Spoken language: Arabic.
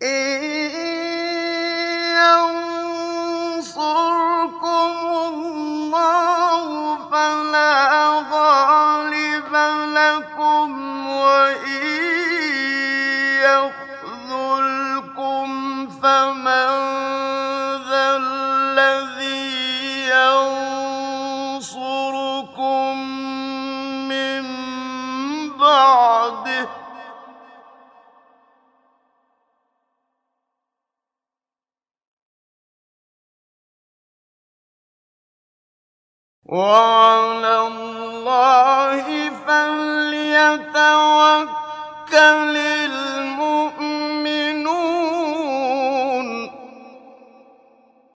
إِن يَنصُرْكُمُ اللَّهُ فَلَا غَالِبَ لَكُمْ وَإِن يَخْذُلْكُمْ فَمَن ذَا الَّذِي يَنصُرُكُم مِّن بَعْدِهِ ۗ وَعَلَى اللَّهِ فَلْيَتَوَكَّلِ